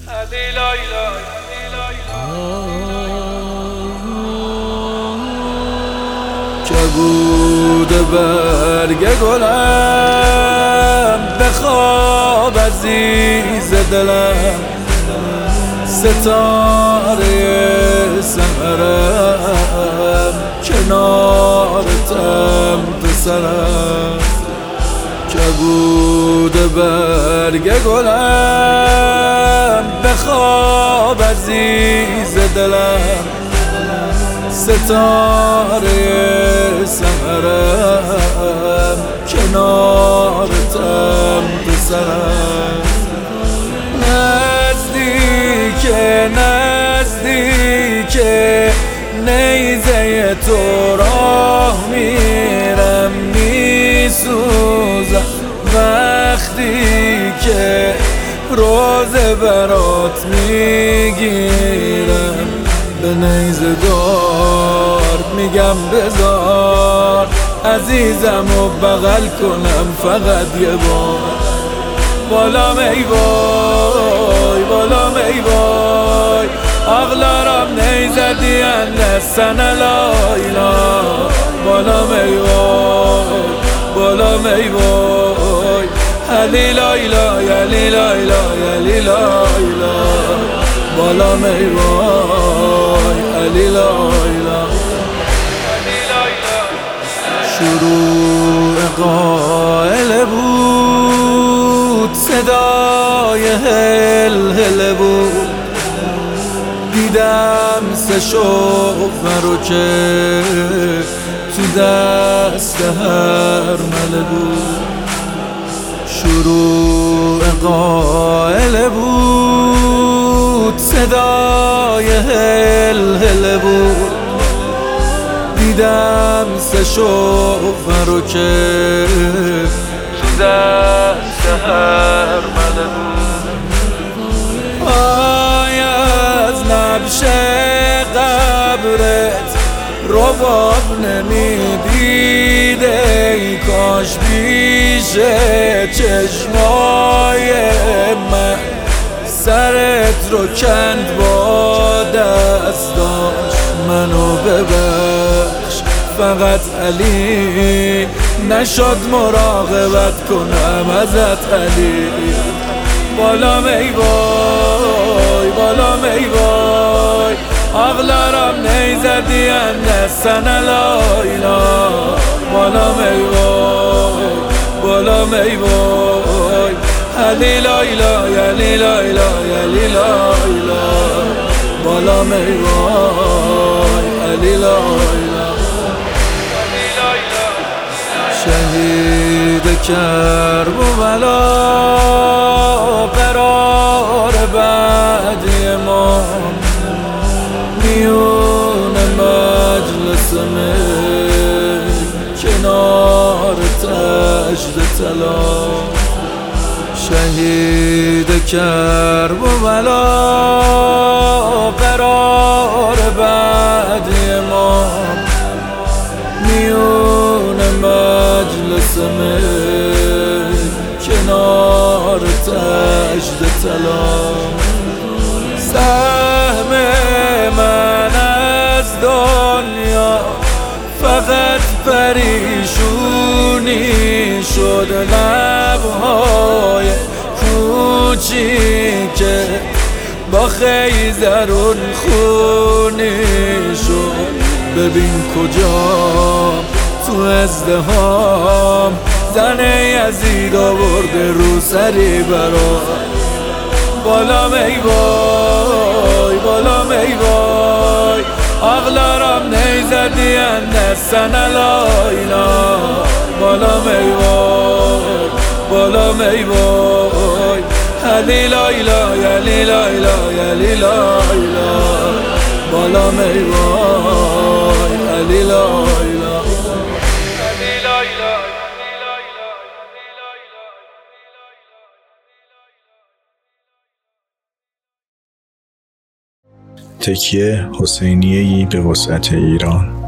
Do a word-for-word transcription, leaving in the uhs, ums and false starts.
کبود برگ گلم بخواب عزیز دلم، ستاره سحرم کنارتم پسرم. کبود برگ گلم بخواب عزیز دلم، ستاره سحرم کنارتم پسرم. نزدیک نزدیک نیزه تو راه میرم، میسوزم وقتی که روزه برات میگیرم. به نیزه دار میگم بذار عزیزم و بغل کنم فقط یه بار. بالام ای وای بالام ای وای، ağlarım neyze diyenler sana layla. Balım ey vay balım ey vay, Ali layla Ali layla Ali layla. Balım ey vay Ali layla. شروع قائل بود، صدای هل هل بود، دیدم سه شوفر رو که تو دست هر مله بود. شروع قائل بود، صدای هل هل بود، دیدم سه شوفر رو که تو دست هر مله بود. آی از نبش قبرت رباب نمیدیده، ای کاش پیش چشمای من سرت رو کند با دستاش. منو ببخش فقط علی، نشد مراقبت کنم ازت علی. بالام ای وای بالام ای وای، ağlarım neyze diyenler sana layla. Balım ey vay balım ey vay, Ali layla Ali layla Ali layla. Balım ey vay Ali layla. شهید کربلا قرار بعدی ما، میون مجلس من کنار تجد طلا. شهید کربلا قرار بعدی ما، میون مجلس من کنار تجد طلا. سهم من از دنیا فقط پریشونی شد، لبهای کوچیک با خیزرون خونی شد. ببین کجا تو ازدهام زن یزید آورده رو سری برا. بالام ای وای بالام ای وای، ağlarım neyze diyenler sana layla. Balım ey vay balım ey vay, Ali layla Ali layla Ali layla. Balım ey vay Ali layla. تکیه حسینیه‌ای به وسعت ایران.